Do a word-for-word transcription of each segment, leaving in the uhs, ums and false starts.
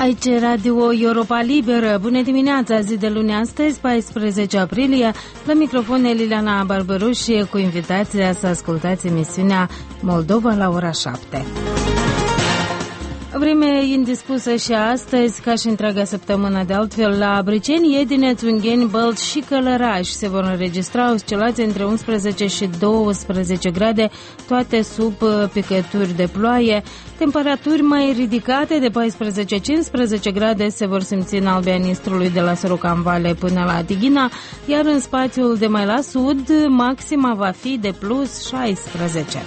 Aici Radio Europa Liberă. Bună dimineața, zi de luni astăzi, paisprezece aprilie. La microfon Liliana Barbaruș și cu invitația să ascultați emisiunea Moldova la ora șapte. Vreme indispusă și astăzi, ca și întreaga săptămână de altfel, la Briceni, Edineț, Ungheni, Bălți și Călăraș se vor înregistra oscilații între unsprezece și douăsprezece grade, toate sub picături de ploaie. Temperaturi mai ridicate de paisprezece cincisprezece grade se vor simți în Albia Nistrului de la Sorocan Vale până la Tighina, iar în spațiul de mai la sud, maxima va fi de plus șaisprezece.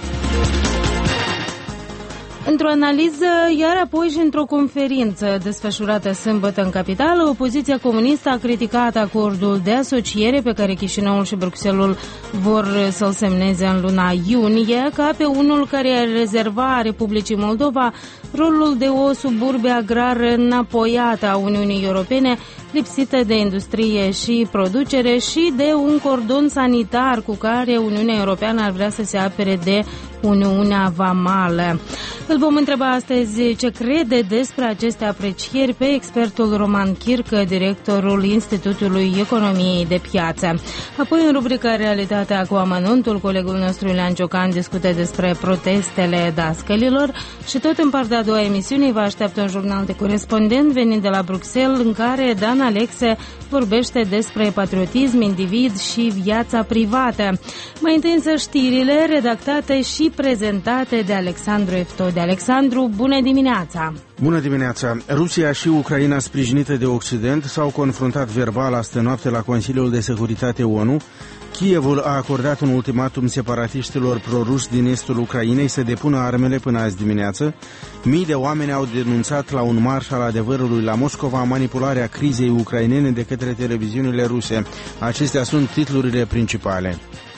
Într-o analiză, iar apoi și într-o conferință desfășurată sâmbătă în capitală, opoziția comunistă a criticat acordul de asociere pe care Chișinăul și Bruxelles vor să-l semneze în luna iunie, ca pe unul care ar rezerva Republicii Moldova rolul de o suburbie agrară înapoiată a Uniunii Europene, lipsită de industrie și producere și de un cordon sanitar cu care Uniunea Europeană ar vrea să se apere de Uniunea Vamală. Îl vom întreba astăzi ce crede despre aceste aprecieri pe expertul Roman Chircă, directorul Institutului Economiei de Piață. Apoi, în rubrica Realitatea cu amănuntul, colegul nostru Iulian Ciocan discută despre protestele dascălilor și tot în partea a doua emisiunii vă așteaptă un jurnal de corespondent venit de la Bruxelles, în care Dan Alexe vorbește despre patriotism, individ și viața privată. Mai întâi însă știrile redactate și prezentate de Alexandru Eftode. Alexandru, bună dimineața! Bună dimineața! Rusia și Ucraina, sprijinite de Occident, s-au confruntat verbal astă noapte la Consiliul de Securitate ONU. Kievul a acordat un ultimatum separatiștilor proruși din estul Ucrainei să depună armele până azi dimineață. Mii de oameni au denunțat la un marș al adevărului la Moscova manipularea crizei ucrainene de către televiziunile ruse. Acestea sunt titlurile principale.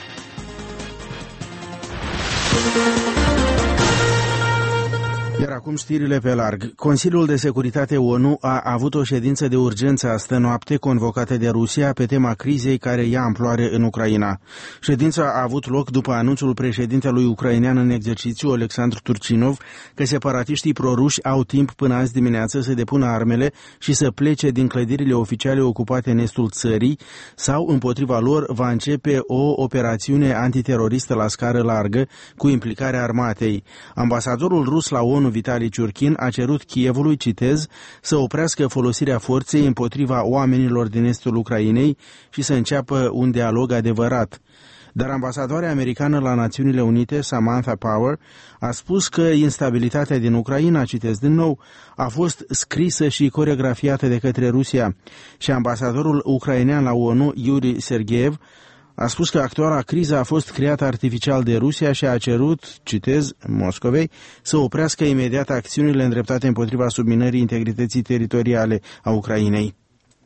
Iar acum știrile pe larg. Consiliul de Securitate ONU a avut o ședință de urgență astă noapte convocată de Rusia pe tema crizei care ia amploare în Ucraina. Ședința a avut loc după anunțul președintelui ucrainean în exercițiu, Alexandru Turcinov, că separatiștii proruși au timp până azi dimineață să depună armele și să plece din clădirile oficiale ocupate în estul țării, sau împotriva lor va începe o operațiune antiteroristă la scară largă cu implicarea armatei. Ambasadorul rus la ONU, Vitali Ciurkin, a cerut Kievului, citez, să oprească folosirea forței împotriva oamenilor din estul Ucrainei și să înceapă un dialog adevărat. Dar ambasadoarea americană la Națiunile Unite, Samantha Power, a spus că instabilitatea din Ucraina, citez din nou, a fost scrisă și coreografiată de către Rusia. Și ambasadorul ucrainean la ONU, Yuri Sergeev, a spus că actuala criză a fost creată artificial de Rusia și a cerut, citez, Moscovei, să oprească imediat acțiunile îndreptate împotriva subminării integrității teritoriale a Ucrainei.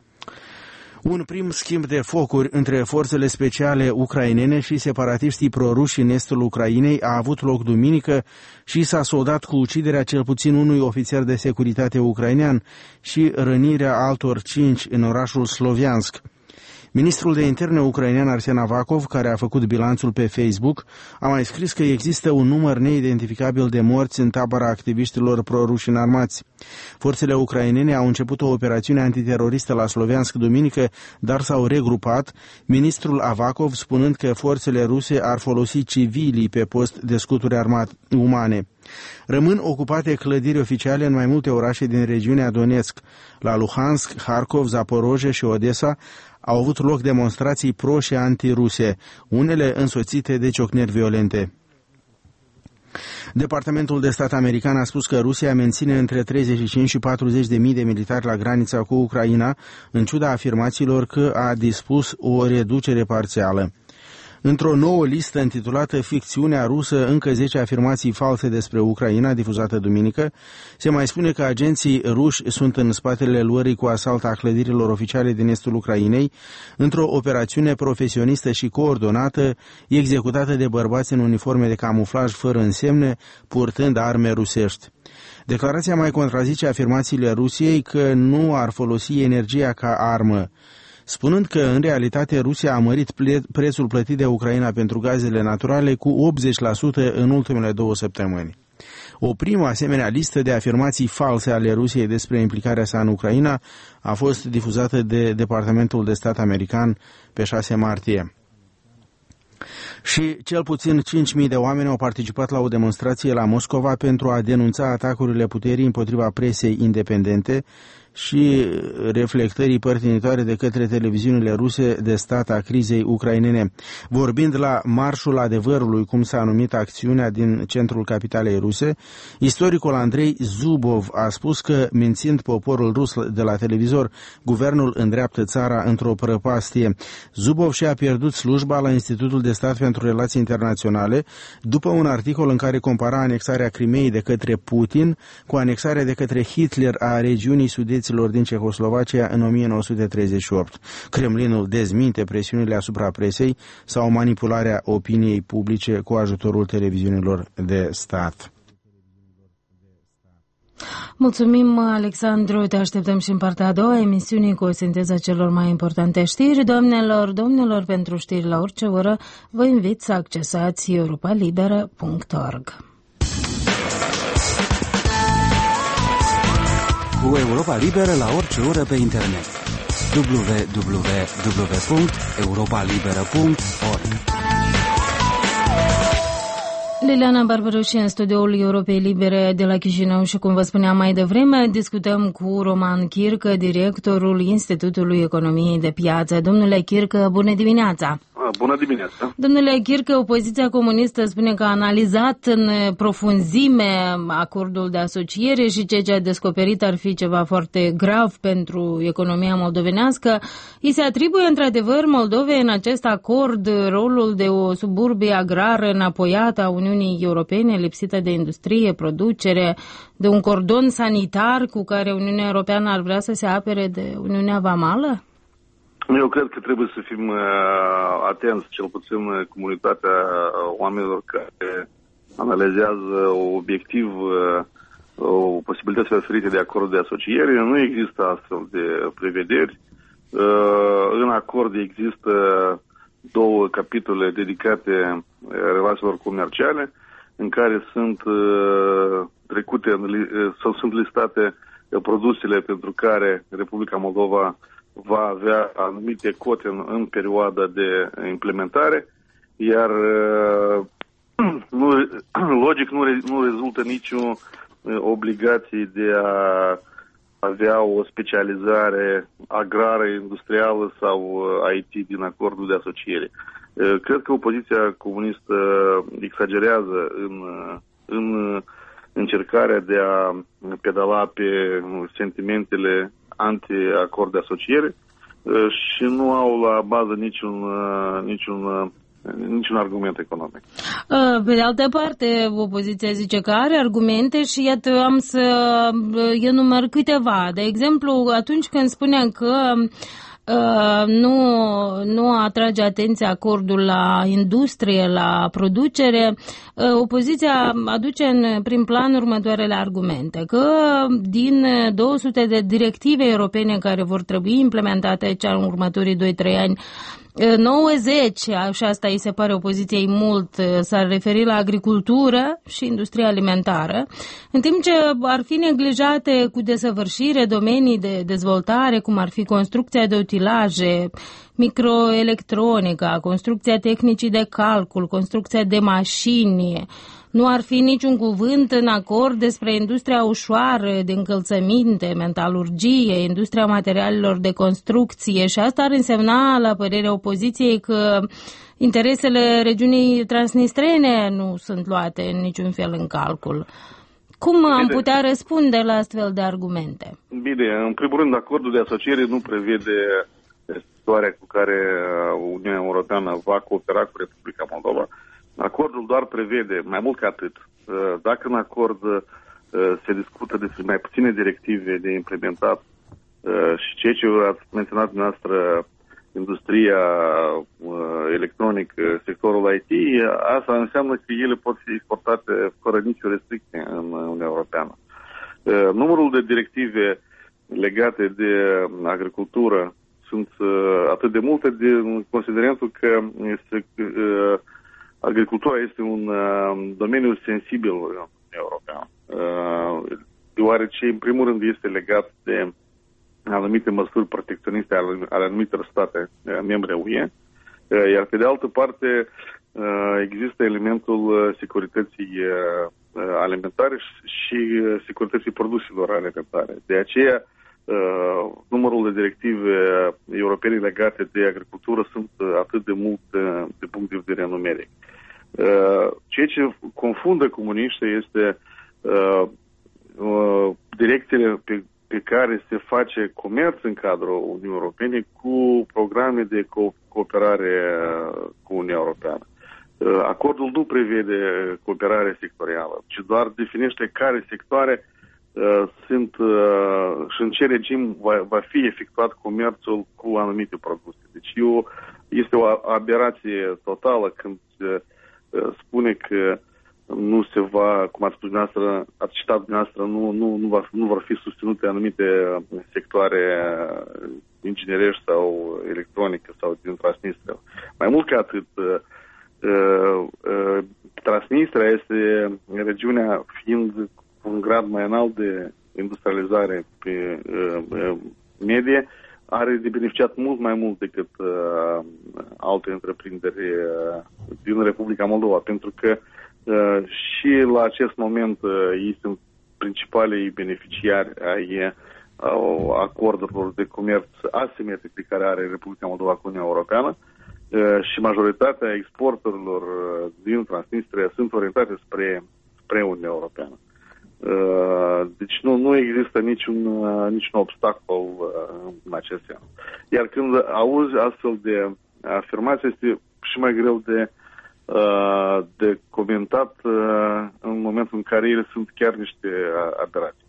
Un prim schimb de focuri între forțele speciale ucrainene și separatiștii proruși în estul Ucrainei a avut loc duminică și s-a soldat cu uciderea cel puțin unui ofițer de securitate ucrainean și rănirea altor cinci în orașul Sloviansk. Ministrul de interne ucrainean Arsen Avakov, care a făcut bilanțul pe Facebook, a mai scris că există un număr neidentificabil de morți în tabăra activiștilor proruși înarmați. Forțele ucrainene au început o operațiune antiteroristă la Sloviansk duminică, dar s-au regrupat, ministrul Avakov spunând că forțele ruse ar folosi civilii pe post de scuturi armate umane. Rămân ocupate clădiri oficiale în mai multe orașe din regiunea Donetsk. La Luhansk, Harkov, Zaporozhye și Odessa au avut loc demonstrații pro- și antiruse, unele însoțite de ciocniri violente. Departamentul de stat american a spus că Rusia menține între treizeci și cinci și patruzeci de mii de militari la granița cu Ucraina, în ciuda afirmațiilor că a dispus o reducere parțială. Într-o nouă listă intitulată Ficțiunea rusă, încă zece afirmații false despre Ucraina, difuzată duminică, se mai spune că agenții ruși sunt în spatele luării cu asalt a clădirilor oficiale din estul Ucrainei, într-o operațiune profesionistă și coordonată, executată de bărbați în uniforme de camuflaj fără însemne, purtând arme rusești. Declarația mai contrazice afirmațiile Rusiei că nu ar folosi energia ca armă, spunând că, în realitate, Rusia a mărit prețul plătit de Ucraina pentru gazele naturale cu optzeci la sută în ultimele două săptămâni. O primă asemenea listă de afirmații false ale Rusiei despre implicarea sa în Ucraina a fost difuzată de Departamentul de Stat american pe șase martie. Și cel puțin cinci mii de oameni au participat la o demonstrație la Moscova pentru a denunța atacurile puterii împotriva presei independente și reflectării părtinitoare de către televiziunile ruse de stat a crizei ucrainene. Vorbind la Marșul Adevărului, cum s-a numit acțiunea din centrul capitalei ruse, istoricul Andrei Zubov a spus că, mințind poporul rus de la televizor, guvernul îndreaptă țara într-o prăpastie. Zubov și-a pierdut slujba la Institutul de Stat pentru Relații Internaționale după un articol în care compara anexarea Crimeei de către Putin cu anexarea de către Hitler a regiunii sudeților din Cehoslovacia în o mie nouă sute treizeci și opt. Kremlinul dezminte presiunile asupra presei sau manipularea opiniei publice cu ajutorul televiziunilor de stat. Mulțumim, Alexandru, te așteptăm și în partea a doua a emisiunii cu o sinteză celor mai importante știri. Doamnelor, domnilor, pentru știri la orice oră, vă invit să accesați europa liberă punct org. Cu Europa Liberă la orice oră pe internet. w w w punct europa liberă punct org. Liliana Barbaroși în studioul Europei Libere de la Chișinău și, cum vă spuneam mai devreme, discutăm cu Roman Chircă, directorul Institutului Economiei de Piață. Domnule Chircă, bună dimineața! Bună dimineața! Domnule Chircă, opoziția comunistă spune că a analizat în profunzime acordul de asociere și ceea ce a descoperit ar fi ceva foarte grav pentru economia moldovenească. Îi se atribuie într-adevăr Moldovei în acest acord rolul de o suburbie agrară înapoiată a Uniunii Europene, lipsită de industrie, producere, de un cordon sanitar cu care Uniunea Europeană ar vrea să se apere de Uniunea Vamală? Eu cred că trebuie să fim uh, atenți, cel puțin comunitatea oamenilor care analizează obiectiv uh, posibilitățile oferite de acord de asociere. Nu există astfel de prevederi. Uh, în acord există două capitole dedicate relațiilor comerciale, în care sunt uh, trecute sau sunt listate produsele pentru care Republica Moldova va avea anumite cote în, în perioada de implementare, iar nu, logic nu, nu rezultă nicio obligație de a avea o specializare agrară, industrială sau I T din acordul de asociere. Cred că opoziția comunistă exagerează în, în încercarea de a pedala pe sentimentele anti-acord de asociere și nu au la bază niciun, niciun, niciun argument economic. Pe de altă parte, opoziția zice că are argumente și iată am să enumăr câteva. De exemplu, atunci când spunea că Uh, nu, nu atrage atenția acordul la industrie, la producere, uh, opoziția aduce în prim plan următoarele argumente, că din două sute de directive europene care vor trebui implementate în următorii doi trei ani, nouăzeci, și asta îi se pare opoziției mult, s-ar referi la agricultură și industria alimentară, în timp ce ar fi neglijate cu desăvârșire domenii de dezvoltare, cum ar fi construcția de utilaje, microelectronica, construcția tehnicii de calcul, construcția de mașini. Nu ar fi niciun cuvânt în acord despre industria ușoară de încălțăminte, metalurgie, industria materialelor de construcție și asta ar însemna, la părerea opoziției, că interesele regiunii transnistrene nu sunt luate în niciun fel în calcul. Cum Bine. am putea răspunde la astfel de argumente? Bine, în primul rând, acordul de asociere nu prevede situația cu care Uniunea Europeană va coopera cu Republica Moldova. Acordul doar prevede, mai mult ca atât, dacă în acord se discută despre mai puține directive de implementat și ceea ce ați menționat dumneavoastră, industria electronică, sectorul I T, asta înseamnă că ele pot fi exportate fără nicio restricție în Uniunea Europeană. Numărul de directive legate de agricultură sunt atât de multe, de considerentul că este agricultura este un uh, domeniu sensibil în Uniunea Europeană. deoarece, în primul rând, este legat de anumite măsuri protecționiste ale, ale anumitor state membre U E, iar pe de altă parte există elementul securității alimentare și securității produselor alimentare. De aceea, numărul de directive europene legate de agricultură sunt atât de mult de punct de vedere numeric. Ceea ce confundă comuniștii este direcțiile pe, pe care se face comerț în cadrul Uniunii Europene cu programe de co- cooperare cu Uniunea Europeană. Acordul nu prevede cooperare sectorială, ci doar definește care sectoare uh, sunt uh, și în ce regim va, va fi efectuat comerțul cu anumite produse. Deci eu, este o aberație totală când uh, spune că nu se va, cum ați spus dumneavoastră, ați citat dumneavoastră, nu, nu, nu, va, nu vor fi susținute anumite sectoare inginerești sau electronică sau din Transnistria. Mai mult ca atât, Uh, uh, Transnistria este regiunea fiind cu un grad mai înalt de industrializare pe uh, uh, medie, are de beneficiat mult mai mult decât uh, alte întreprinderi uh, din Republica Moldova, pentru că uh, și la acest moment uh, ei sunt principalii beneficiari ai uh, acordurilor de comerț asimetric pe care are Republica Moldova cu Uniunea Europeană. Și majoritatea exporturilor din Transnistria sunt orientate spre, spre Uniunea Europeană. Deci nu, nu există niciun, niciun obstacol în acest sens. Iar când auzi astfel de afirmații, este și mai greu de, de comentat în momentul în care ele sunt chiar niște aberații.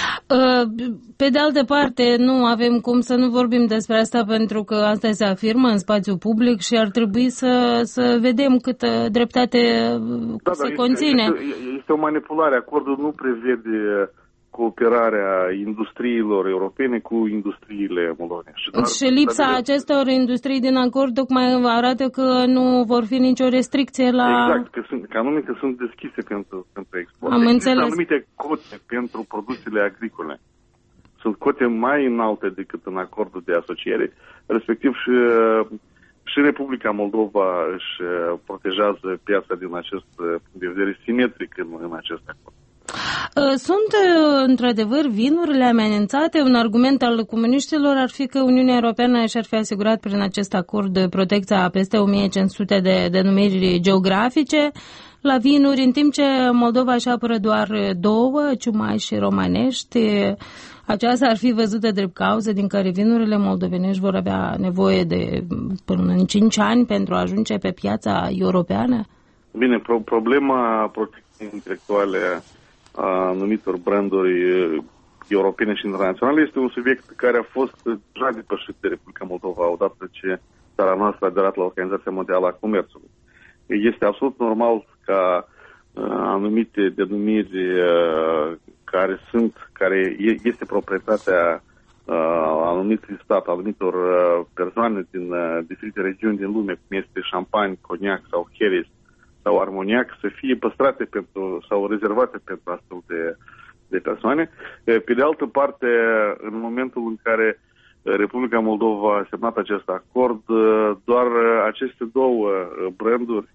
Pe de altă parte, nu avem cum să nu vorbim despre asta, pentru că asta se afirmă în spațiu public și ar trebui să, să vedem câtă dreptate da, se conține. Este, este o manipulare. Acordul nu prevede cooperarea industriilor europene cu industriile moldovene. Și, doar și lipsa de... acestor industrii din acord tocmai arată că nu vor fi nicio restricție la... Exact, că, sunt, că anume că sunt deschise pentru, pentru export. Am Există înțeles. anumite cote pentru produsele agricole. Sunt cote mai înalte decât în acordul de asociere, respectiv și, și Republica Moldova își protejează piața din acest punct de vedere simetric în, în acest acord. Sunt, într-adevăr, vinurile amenințate. Un argument al comuniștilor ar fi că Uniunea Europeană și-ar fi asigurat prin acest acord protecția a peste o mie cinci sute de denumiri geografice la vinuri, în timp ce Moldova își apără doar două, ciumai și romanești. Aceasta ar fi văzută drept cauză din care vinurile moldovenești vor avea nevoie de până în cinci ani pentru a ajunge pe piața europeană? Bine, pro- problema protecției intelectuale a anumitor branduri europene și internaționale este un subiect care a fost deja depășit de Republica Moldova odată ce țara noastră a aderat la Organizația Mondială a Comerțului. Este absolut normal ca uh, anumite denumiri uh, care sunt, care este proprietatea uh, anumit stat, anumitor uh, persoane din uh, diferite regiuni din lume, cum este șampani, coniac sau Heres sau armoniac, să fie păstrate pentru, sau rezervate pentru astfel de, de persoane. Pe de altă parte, în momentul în care Republica Moldova a semnat acest acord, doar aceste două branduri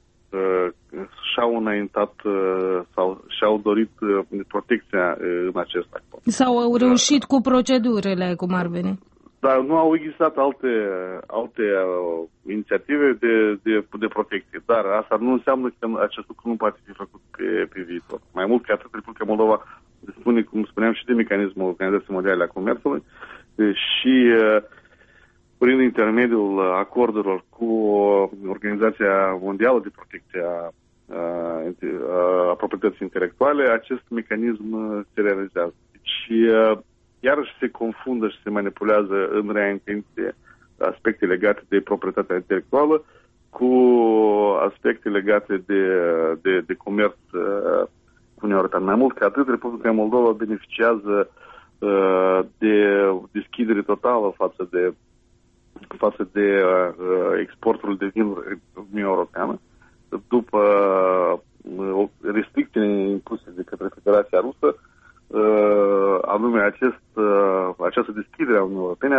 și-au înaintat sau și-au dorit protecția în acest acord. Sau au reușit cu procedurile, cum ar veni? Dar nu au existat alte, alte uh, inițiative de, de, de protecție. Dar asta nu înseamnă că acest lucru nu poate fi făcut pe, pe viitor. Mai mult că atât, Republica Moldova dispune, cum spuneam, și de mecanismul Organizației Mondiale a Comerțului și uh, prin intermediul acordurilor cu Organizația Mondială de Protecție a, uh, a proprietății intelectuale, acest mecanism se realizează. Și uh, iarăși se confundă și se manipulează în rea intenție aspecte legate de proprietatea intelectuală cu aspecte legate de, de, de comerț uh, cu Uniunea Europeană. Mai mult ca atât, Republica Moldova beneficiază uh, de deschidere totală față de, față de uh, exportul de vinuri în Uniunea Europeană, după uh, restricțiile impuse de către Federația Rusă,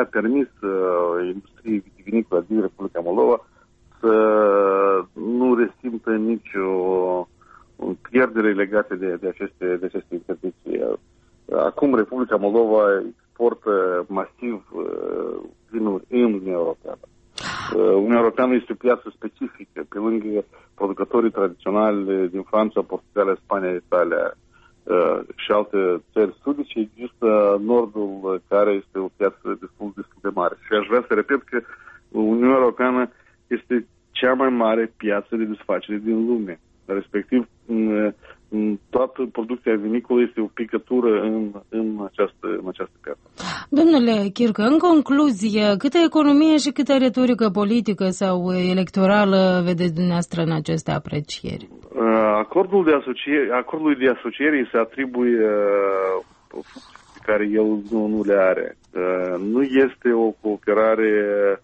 a permis uh, industriei vitivinicole din Republica Moldova să nu resimtă nicio pierdere legate de, de, aceste, de aceste interdicții. Acum Republica Moldova exportă masiv uh, vinuri în Uniunea Europeană. Uniunea Europeană este o piață specifică, pe lângă producătorii tradiționali din Franța, Portugalia, Spania, Italia uh, și alte țări sudice, există Nordul, care este o piață destul, destul de mare. Și aș vrea să repet că Uniunea Europeană este cea mai mare piață de desfacere din lume. Respectiv, în, în toată producția vinicolă este o picătură în, în, această, în această piață. Domnule Chircă, în concluzie, câtă economie și câtă retorică politică sau electorală vedeți dumneavoastră în aceste aprecieri? Acordul de asociere, acordului de asociere se atribuie funcții pe care el nu, nu le are. Nu este o cooperare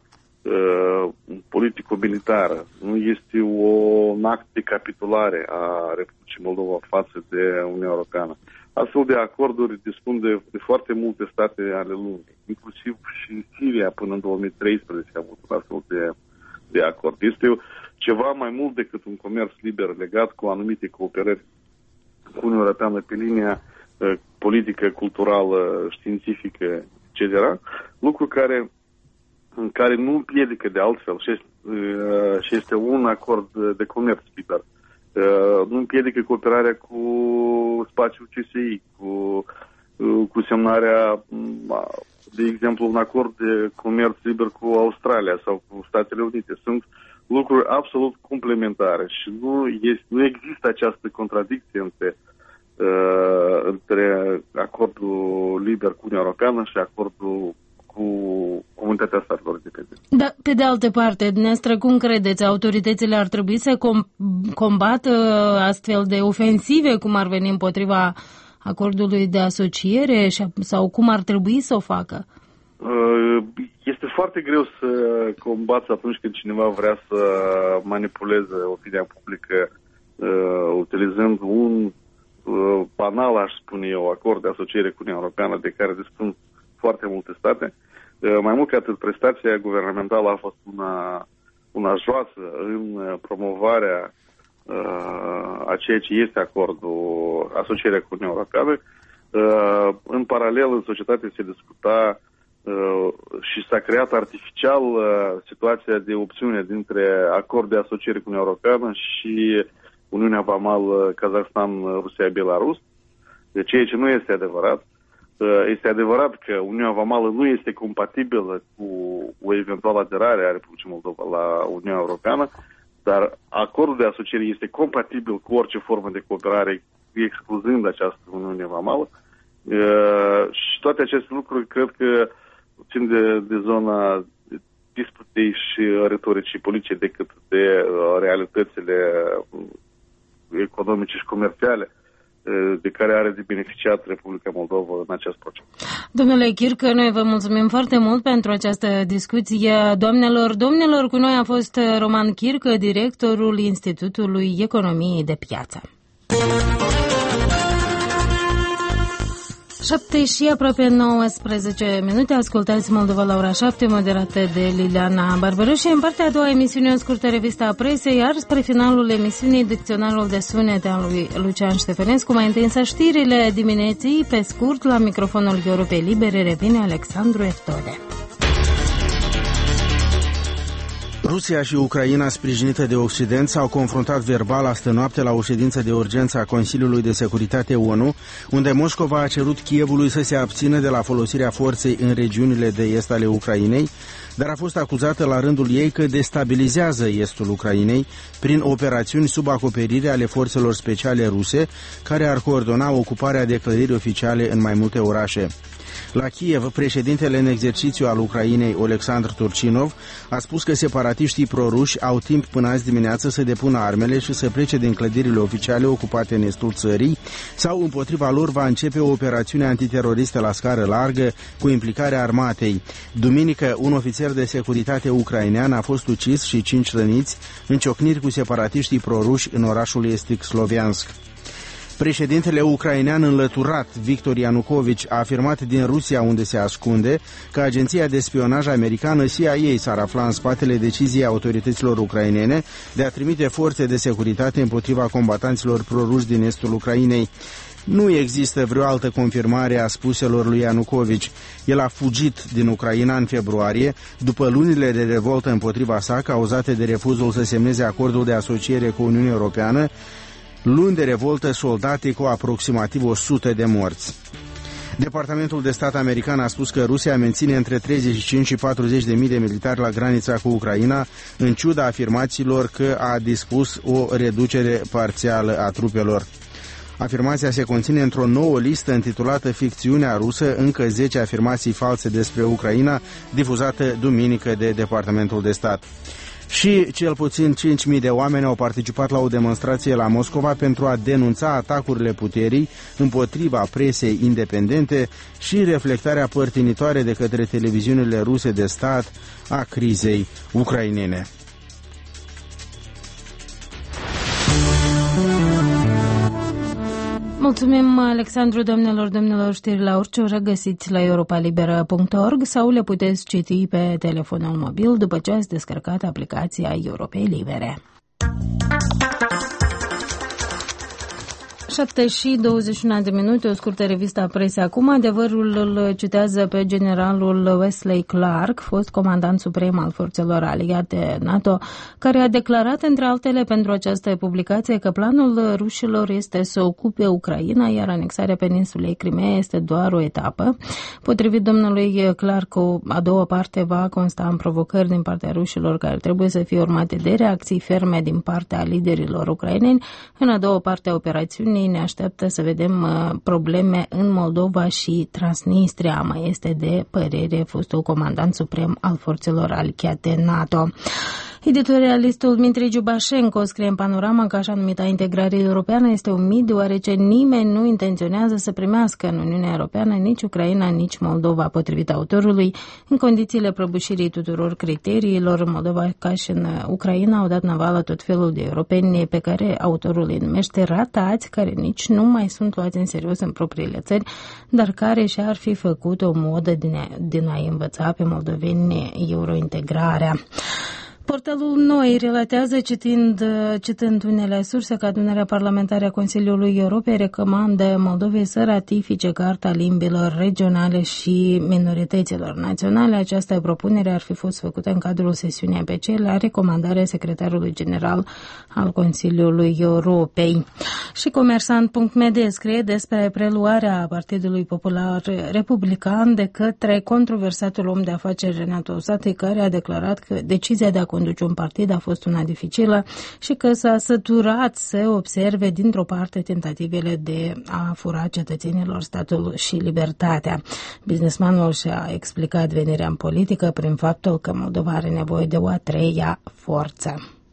politico-militară, nu este o, un act de capitulare a Republicii Moldova față de Uniunea Europeană. Astfel de acorduri dispun de, de foarte multe state ale lumii, inclusiv și Siria până în două mii treisprezece a avut un astfel de, de acord. Este ceva mai mult decât un comerț liber legat cu anumite cooperări cu Uniunea Europeană pe linia uh, politică, culturală, științifică, et cetera. Lucru care în care nu împiedică de altfel și este, uh, și este un acord de comerț liber. Uh, nu împiedică cooperarea cu spațiul C S I, cu, uh, cu semnarea, uh, de exemplu, un acord de comerț liber cu Australia sau cu Statele Unite. Sunt lucruri absolut complementare și nu, este, nu există această contradicție între, uh, între acordul liber cu Uniunea Europeană și acordul cu comunitatea statelor independente. Da, pe de altă parte, dumneavoastră, cum credeți, autoritățile ar trebui să com- combată astfel de ofensive, cum ar veni împotriva acordului de asociere sau cum ar trebui să o facă? Este foarte greu să combați atunci când cineva vrea să manipuleze opinia publică utilizând un banal, aș spune eu, acord de asociere cu Uniunea Europeană de care dispun foarte multe state. Mai mult ca atât, prestația guvernamentală a fost una, una joasă în promovarea uh, a ceea ce este acordul, asocierea cu Uniunea Europeană. Uh, în paralel, în societate se discuta uh, și s-a creat artificial uh, situația de opțiune dintre acord de asociere cu Uniunea Europeană și Uniunea Vamală Kazahstan, Rusia, Belarus, ceea ce nu este adevărat. Este adevărat că Uniunea Vamală nu este compatibilă cu o eventuală aderare a Republicii Moldova la Uniunea Europeană, dar acordul de asociere este compatibil cu orice formă de cooperare, excluzând această Uniune Vamală. Și toate aceste lucruri cred că țin de, de zona disputei și retoricii politice decât de realitățile economice și comerciale de care are de beneficiat Republica Moldova în acest proces. Domnule Chircă, noi vă mulțumim foarte mult pentru această discuție. Doamnelor, domnilor, cu noi a fost Roman Chircă, directorul Institutului Economiei de Piață. șapte și aproape nouăsprezece minute, ascultați Moldova la ora șapte, moderată de Liliana Barbaru și în partea a doua emisiune o scurtă revistă a presei, iar spre finalul emisiunii dicționarul de sunete al lui Lucian Ștefănescu. Mai întâi însă știrile dimineții, pe scurt, la microfonul Europei Libere revine Alexandru Eftode. Rusia și Ucraina, sprijinită de Occident, s-au confruntat verbal astă noapte la o ședință de urgență a Consiliului de Securitate O N U, unde Moscova a cerut Kievului să se abțină de la folosirea forței în regiunile de est ale Ucrainei, dar a fost acuzată la rândul ei că destabilizează estul Ucrainei prin operațiuni sub acoperire ale forțelor speciale ruse, care ar coordona ocuparea de clădiri oficiale în mai multe orașe. La Kiev, președintele în exercițiu al Ucrainei, Oleksandr Turchinov, a spus că separatiștii proruși au timp până azi dimineață să depună armele și să plece din clădirile oficiale ocupate în estul țării, sau împotriva lor va începe o operațiune antiteroristă la scară largă cu implicarea armatei. Duminică, un ofițer de securitate ucrainean a fost ucis și cinci răniți în ciocniri cu separatiștii proruși în orașul estic Sloviansk. Președintele ucrainean înlăturat, Victor Ianukovici, a afirmat din Rusia, unde se ascunde, că agenția de spionaj americană C I A s-ar afla în spatele deciziei autorităților ucrainene de a trimite forțe de securitate împotriva combatanților proruși din estul Ucrainei. Nu există vreo altă confirmare a spuselor lui Ianukovici. El a fugit din Ucraina în februarie, după lunile de revoltă împotriva sa, cauzate de refuzul să semneze acordul de asociere cu Uniunea Europeană, luni de revoltă soldate cu aproximativ o sută de morți. Departamentul de stat american a spus că Rusia menține între treizeci și cinci și patruzeci de mii de militari la granița cu Ucraina, în ciuda afirmațiilor că a dispus o reducere parțială a trupelor. Afirmația se conține într-o nouă listă intitulată Ficțiunea rusă, încă zece afirmații false despre Ucraina, difuzată duminică de Departamentul de stat. Și cel puțin cinci mii de oameni au participat la o demonstrație la Moscova pentru a denunța atacurile puterii împotriva presei independente și reflectarea părtinitoare de către televiziunile ruse de stat a crizei ucrainene. Mulțumim, Alexandru, domnilor, domnilor, știri la orice oră găsiți la europa liberă punct org sau le puteți citi pe telefonul mobil după ce ați descărcat aplicația Europei Libere. șapte și douăzeci și unu de minute, o scurtă revistă a presei acum. Adevărul îl citează pe generalul Wesley Clark, fost comandant suprem al forțelor aliate NATO, care a declarat, între altele, pentru această publicație că planul rușilor este să ocupe Ucraina, iar anexarea peninsulei Crimea este doar o etapă. Potrivit domnului Clark, a doua parte va consta în provocări din partea rușilor care trebuie să fie urmate de reacții ferme din partea liderilor ucraineni. În a doua parte a operațiunii ne așteaptă să vedem probleme în Moldova și Transnistria, mai este de părere fostul comandant suprem al forțelor aliate NATO. Editorialistul Dmitri Giubașenko scrie în Panorama că așa numita integrare europeană este un mit, deoarece nimeni nu intenționează să primească în Uniunea Europeană nici Ucraina, nici Moldova. Potrivit autorului, în condițiile prăbușirii tuturor criteriilor, în Moldova ca și în Ucraina au dat navală tot felul de europeni pe care autorul îi numește ratați, care nici nu mai sunt luați în serios în propriile țări, dar care și-ar fi făcut o modă din a, din a învăța pe moldoveni eurointegrarea. Portalul Noi relatează, citind, citând unele surse, că adunarea parlamentară a Consiliului Europei recomandă Moldovei să ratifice Carta Limbilor Regionale și Minorităților Naționale. Această propunere ar fi fost făcută în cadrul sesiunii A P C la recomandarea secretarului general al Consiliului Europei. Și Comersant punct m d scrie despre preluarea Partidului Popular Republican de către controversatul om de afaceri Renato Usatăi, care a declarat că decizia de a conduce un partid a fost una dificilă și că s-a săturat să observe dintr-o parte tentativele de a fura cetățenilor statul și libertatea. Businessmanul și-a explicat venirea în politică prin faptul că Moldova are nevoie de o a treia forță.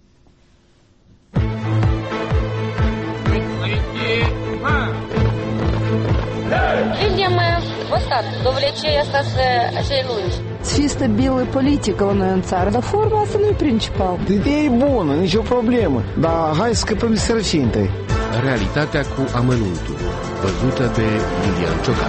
Видимо, вот так, довлечение остаться acei lungi. Fi stabilă politică la noi în țară, dar forma asta nu e principal. Ideea e bună, nicio problemă, dar hai să scăpăm de sărăcie întâi. Realitatea cu amănuntul, văzută de Lilian Ciocan.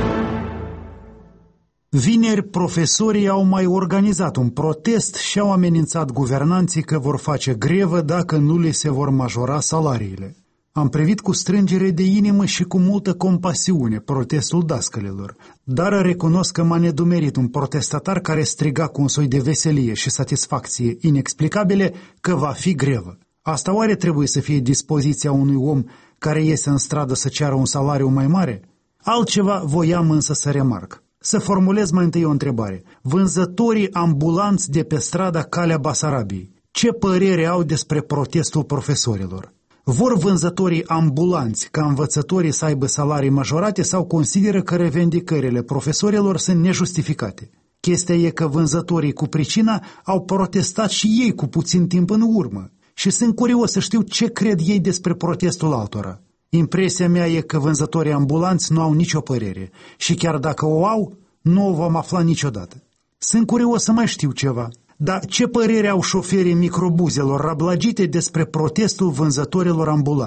Vineri, profesorii au mai organizat un protest și au amenințat guvernanții că vor face grevă dacă nu li se vor majora salariile. Am privit cu strângere de inimă și cu multă compasiune protestul dascălilor, dar recunosc că m-a nedumerit un protestatar care striga cu un soi de veselie și satisfacție inexplicabile că va fi grevă. Asta oare trebuie să fie dispoziția unui om care iese în stradă să ceară un salariu mai mare? Altceva voiam însă să remarc. Să formulez mai întâi o întrebare. Vânzătorii ambulanți de pe strada Calea Basarabiei, ce părere au despre protestul profesorilor? Vor vânzătorii ambulanți ca învățătorii să aibă salarii majorate sau consideră că revendicările profesorilor sunt nejustificate? Chestia e că vânzătorii cu pricina au protestat și ei cu puțin timp în urmă și sunt curios să știu ce cred ei despre protestul altora. Impresia mea e că vânzătorii ambulanți nu au nicio părere și chiar dacă o au, nu o vom afla niciodată. Sunt curios să mai știu ceva. Dar ce părere au șoferii microbuzelor rablagite despre protestul vânzătorilor ambulanți?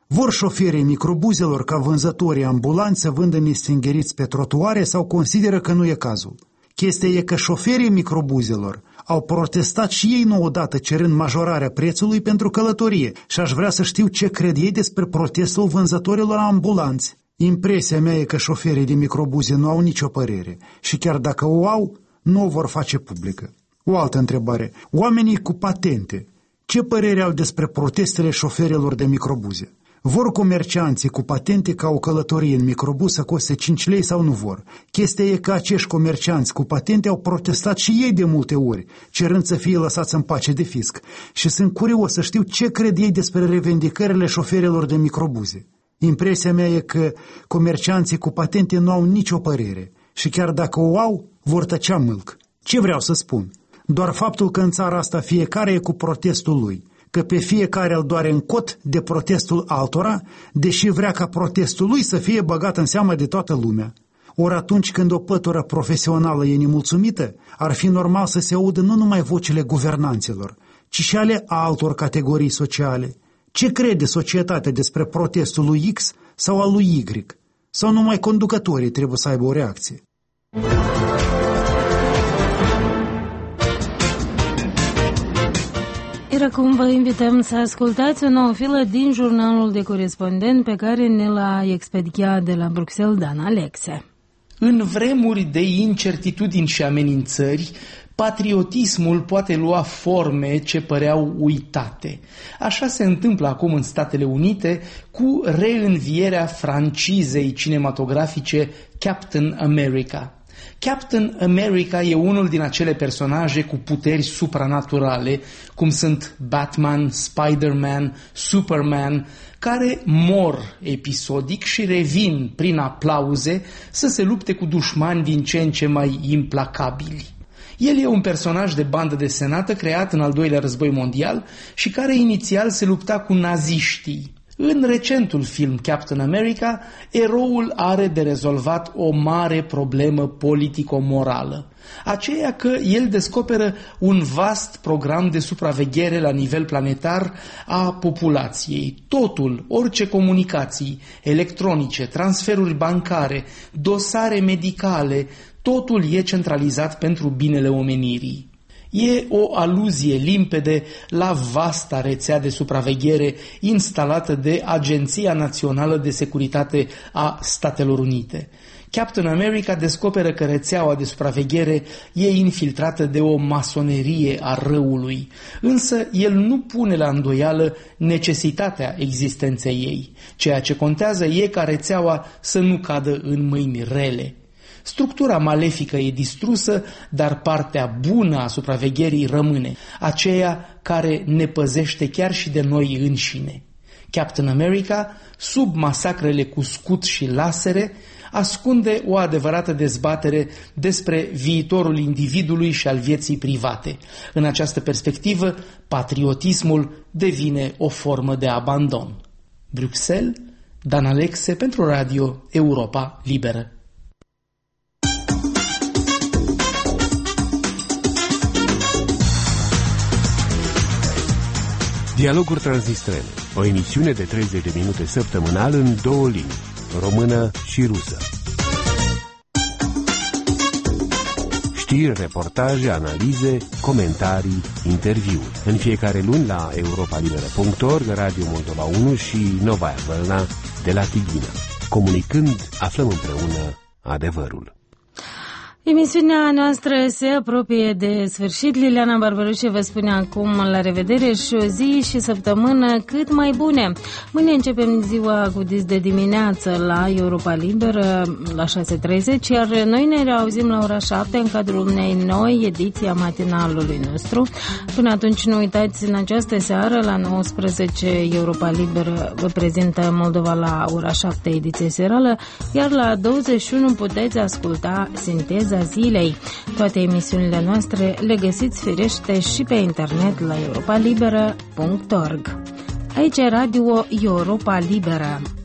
Vor șoferii microbuzelor ca vânzătorii ambulanți să vândă nestingheriți pe trotuare sau consideră că nu e cazul? Chestia e că șoferii microbuzelor au protestat și ei nu odată cerând majorarea prețului pentru călătorie și aș vrea să știu ce cred ei despre protestul vânzătorilor ambulanți. Impresia mea e că șoferii de microbuze nu au nicio părere și chiar dacă o au, nu o vor face publică. O altă întrebare. Oamenii cu patente, ce părere au despre protestele șoferilor de microbuze? Vor comercianții cu patente ca o călătorie în microbuz să coste cinci lei sau nu vor? Chestia e că acești comercianți cu patente au protestat și ei de multe ori, cerând să fie lăsați în pace de fisc. Și sunt curios să știu ce cred ei despre revendicările șoferilor de microbuze. Impresia mea e că comercianții cu patente nu au nicio părere și chiar dacă o au, vor tăcea mâlc. Ce vreau să spun? Doar faptul că în țara asta fiecare e cu protestul lui, că pe fiecare îl doare în cot de protestul altora, deși vrea ca protestul lui să fie băgat în seamă de toată lumea. Ori atunci când o pătură profesională e nemulțumită, ar fi normal să se audă nu numai vocile guvernanților, ci și ale altor categorii sociale. Ce crede societatea despre protestul lui X sau al lui Y? Sau numai conducătorii trebuie să aibă o reacție? Iar acum vă invităm să ascultați o nouă filă din jurnalul de corespondent pe care ne l-a expediat de la Bruxelles Dan Alexe. În vremuri de incertitudini și amenințări, patriotismul poate lua forme ce păreau uitate. Așa se întâmplă acum în Statele Unite cu reînvierea francizei cinematografice Captain America. Captain America e unul din acele personaje cu puteri supranaturale, cum sunt Batman, Spider-Man, Superman, care mor episodic și revin prin aplauze să se lupte cu dușmani din ce în ce mai implacabili. El e un personaj de bandă desenată creat în al doilea război mondial și care inițial se lupta cu naziștii. În recentul film Captain America, eroul are de rezolvat o mare problemă politico-morală, aceea că el descoperă un vast program de supraveghere la nivel planetar a populației. Totul, orice comunicații electronice, transferuri bancare, dosare medicale, totul e centralizat pentru binele omenirii. E o aluzie limpede la vasta rețea de supraveghere instalată de Agenția Națională de Securitate a Statelor Unite. Captain America descoperă că rețeaua de supraveghere e infiltrată de o masonerie a răului, însă el nu pune la îndoială necesitatea existenței ei. Ceea ce contează e ca rețeaua să nu cadă în mâini rele. Structura malefică e distrusă, dar partea bună a supravegherii rămâne, aceea care ne păzește chiar și de noi înșine. Captain America, sub masacrele cu scut și lasere, ascunde o adevărată dezbatere despre viitorul individului și al vieții private. În această perspectivă, patriotismul devine o formă de abandon. Bruxelles, Dan Alexe pentru Radio Europa Liberă. Dialoguri Transnistrene, o emisiune de treizeci de minute săptămânal în două limbi, română și rusă. Știri, reportaje, analize, comentarii, interviuri. În fiecare luni la europa liberă punct org, Radio Moldova unu și Novaya Vălna de la Tighina. Comunicând, aflăm împreună adevărul. Emisiunea noastră se apropie de sfârșit. Liliana Barbărușe vă spune acum la revedere și o zi și săptămână cât mai bune. Mâine începem ziua cu dis de dimineață la Europa Liberă la șase și treizeci, iar noi ne reauzim la ora șapte în cadrul unei noi ediții a matinalului nostru. Până atunci nu uitați, în această seară la nouăsprezece Europa Liberă vă prezintă Moldova la ora șapte ediție serală, iar la douăzeci și unu puteți asculta Sinteza Zilei. Toate emisiunile noastre le găsiți firește și pe internet la europa liberă punct org. Aici e Radio Europa Liberă.